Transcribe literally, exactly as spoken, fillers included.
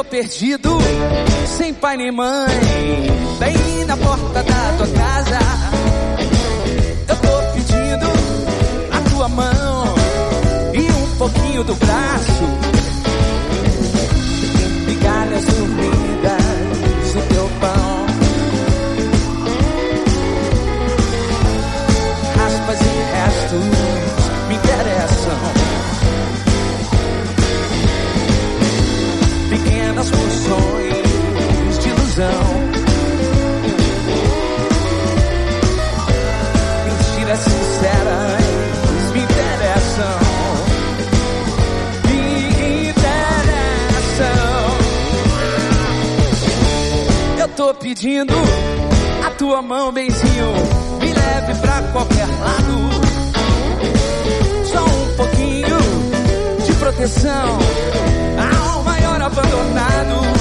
tô perdido, sem pai nem mãe, bem na porta da tua casa. Eu tô pedindo a tua mão e um pouquinho do braço, migalhas dormidas do teu pão, raspas e restos me interessam. Pequenas porções de ilusão, mentiras sinceras me interessam, me interessam. Eu tô pedindo a tua mão, benzinho, me leve pra qualquer lado. Só um pouquinho de proteção ao maior abandonado.